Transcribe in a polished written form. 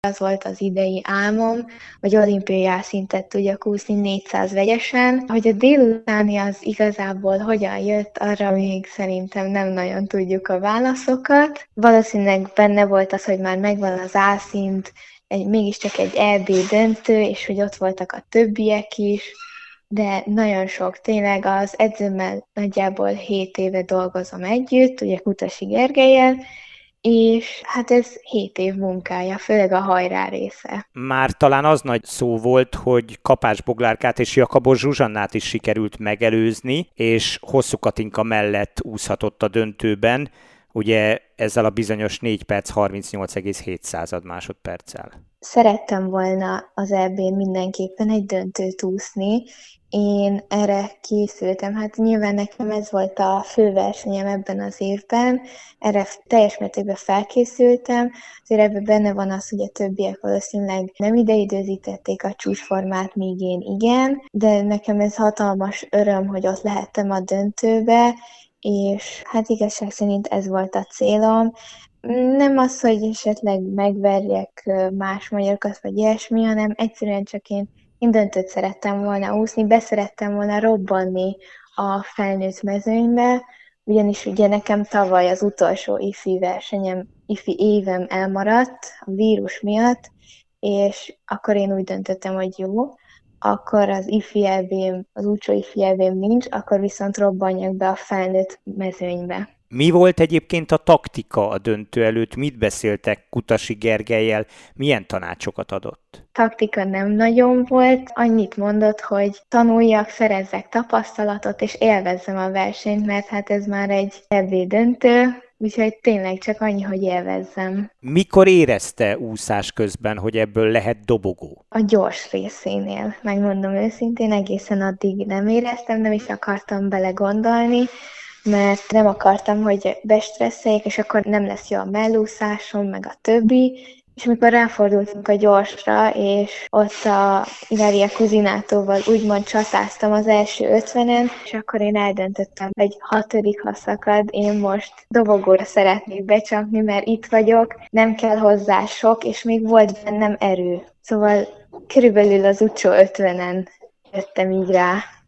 az volt az idei álmom, hogy olimpiai szintet tudjak úszni 400 vegyesen. Hogy a délutáni az igazából hogyan jött, arra még szerintem nem nagyon tudjuk a válaszokat. Valószínűleg benne volt az, hogy már megvan az álszint, mégiscsak egy EB döntő, és hogy ott voltak a többiek is, de nagyon sok. Tényleg az edzőmmel nagyjából 7 éve dolgozom együtt, ugye Kutasi Gergellyel, és hát ez 7 év munkája, főleg a hajrá része. Már talán az nagy szó volt, hogy Kapás Boglárkát és Jakabos Zsuzsannát is sikerült megelőzni, és Hosszú Katinka mellett úszhatott a döntőben, ugye ezzel a bizonyos 4 perc 38,7 másodperccel. Szerettem volna az EB-n mindenképpen egy döntőt úszni. Én erre készültem, hát nyilván nekem ez volt a fő versenyem ebben az évben, erre teljes mértékben felkészültem, azért ebben benne van az, hogy a többiek valószínűleg nem ideidőzítették a csúcsformát, míg én igen, de nekem ez hatalmas öröm, hogy ott lehettem a döntőbe, és hát igazság szerint ez volt a célom. Nem az, hogy esetleg megverjek más magyarokat, vagy ilyesmi, hanem egyszerűen csak én döntőt szerettem volna úszni, beszerettem volna robbanni a felnőtt mezőnybe, ugyanis ugye nekem tavaly az utolsó ifi versenyem, ifi évem elmaradt a vírus miatt, és akkor én úgy döntöttem, hogy jó, akkor az ifi EB-m, az úcsó ifi EB-m nincs, akkor viszont robbanjak be a felnőtt mezőnybe. Mi volt egyébként a taktika a döntő előtt? Mit beszéltek Kutasi Gergellyel? Milyen tanácsokat adott? Taktika nem nagyon volt, annyit mondott, hogy tanuljak, szerezzek tapasztalatot, és élvezzem a versenyt, mert hát ez már egy EB döntő, úgyhogy tényleg csak annyi, hogy élvezzem. Mikor érezte úszás közben, hogy ebből lehet dobogó? A gyors részénél, megmondom őszintén, egészen addig nem éreztem, nem is akartam belegondolni, mert nem akartam, hogy bestresszeljek, és akkor nem lesz jó a mellúszásom, meg a többi. És amikor ráfordultunk a gyorsra, és ott a Ilaria Kuzinatóval úgymond csatáztam az első 50-en, és akkor én eldöntöttem, hogy 6. ha szakad, én most dobogóra szeretnék becsapni, mert itt vagyok, nem kell hozzá sok, és még volt bennem erő. Szóval körülbelül az utolsó 50-en jöttem így rá.